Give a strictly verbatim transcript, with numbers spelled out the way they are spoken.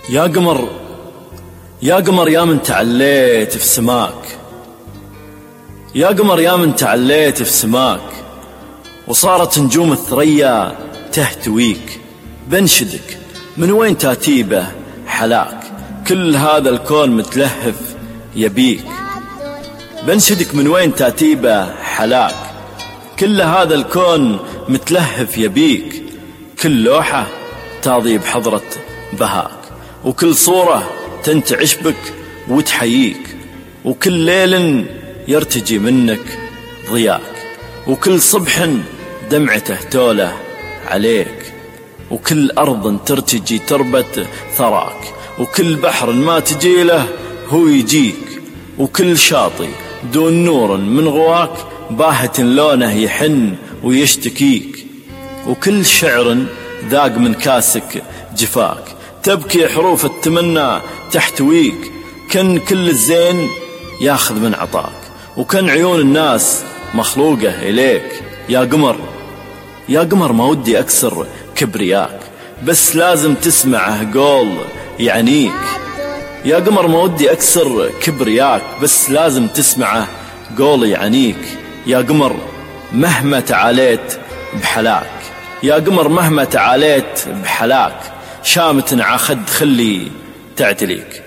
يا قمر يا قمر يا من تعليت في سماك، يا قمر يا من تعليت في سماك، وصارت نجوم الثريا تهتويك. بنشدك من وين تاتيبه حلاك، كل هذا الكون متلهف يبيك. بنشدك من وين تاتيبه حلاك، كل هذا الكون متلهف يبيك. كل لوحة تاضي بحضرة بهاك، وكل صورة تنتعش بك وتحييك، وكل ليل يرتجي منك ضياك، وكل صبح دمعته توله عليك، وكل أرض ترتجي تربة ثراك، وكل بحر ما تجيله هو يجيك، وكل شاطئ دون نور من غواك باهت لونه يحن ويشتكيك، وكل شعر ذاق من كاسك جفاك تبكي حروف التمنى تحتويك. كان كل الزين ياخذ من عطاك، وكان عيون الناس مخلوقة إليك. يا قمر يا قمر ما ودي أكسر كبرياك، بس لازم تسمعه قول يعنيك. يا قمر ما ودي أكسر كبرياك، بس لازم تسمعه قول يعنيك. يا قمر مهما تعاليت بحلاك، يا قمر مهما تعاليت بحلاك، شامة عخد خلي تعتليك.